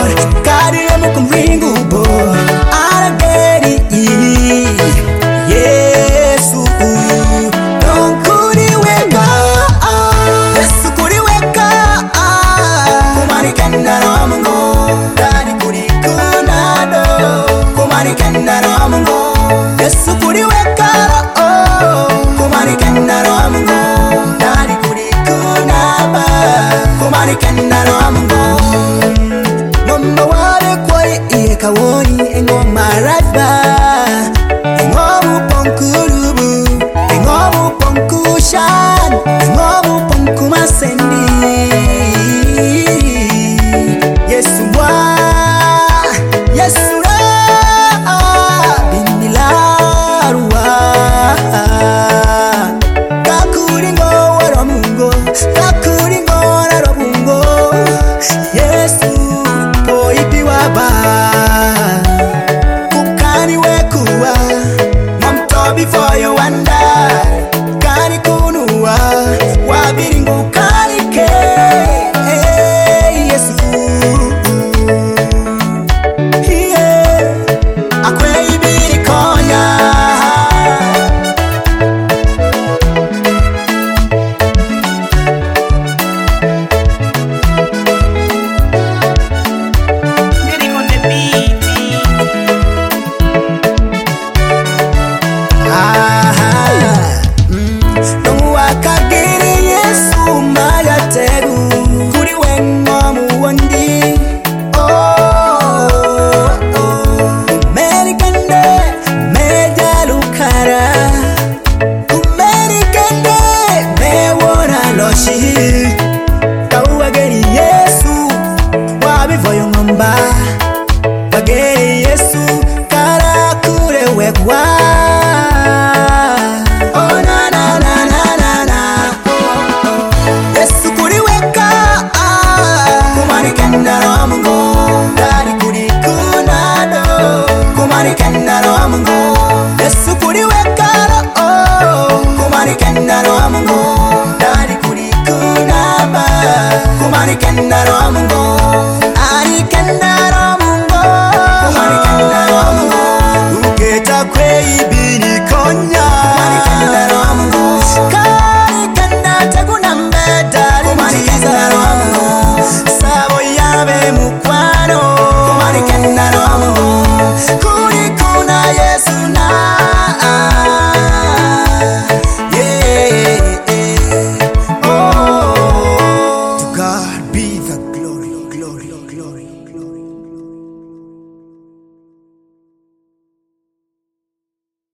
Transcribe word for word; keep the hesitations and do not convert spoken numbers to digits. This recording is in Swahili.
Kari amukum ringu bo Arageri Yesu Don't kuri weka Yesu kuri weka Kumari kanda ramungo Dari kuri kunado Kumari kanda ramungo Yesu kuri weka Kumari kanda ramungo Dari kuri kunaba Kumari kanda ramungo Mama wale koi iye kawoni Engoma rajba Engomu ponkurubu Engomu ponkushan Engomu ponkumasendi Yesu wa Yesu ra Binilarua Kakuringo waramungo Kakuringo waramungo Yesu poipi waba Kukani wekuwa Namto before you wonder Kani kunua Wabiringu kani ke Yesu Yeah Akwe ibiri konya Yesu, wabi voyo ngomba